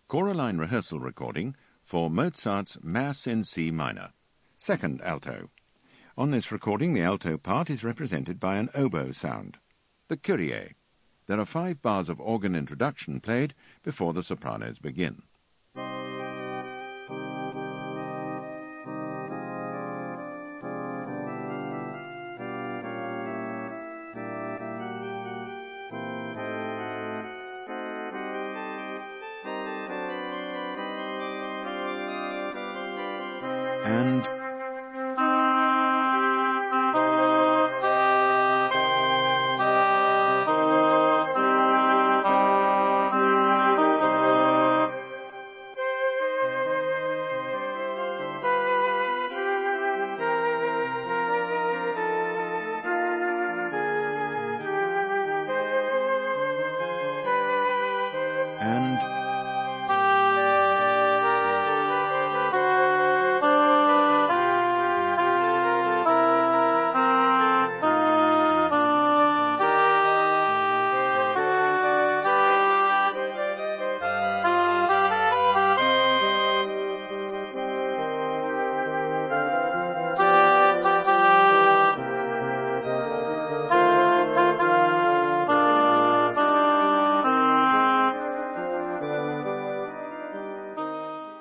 Choraline rehearsal recording for Mozart's Mass in C minor. Second alto. On this recording, the alto part is represented by an oboe sound. The Kyrie. There are 5 bars of organ introduction played before the sopranos begin. And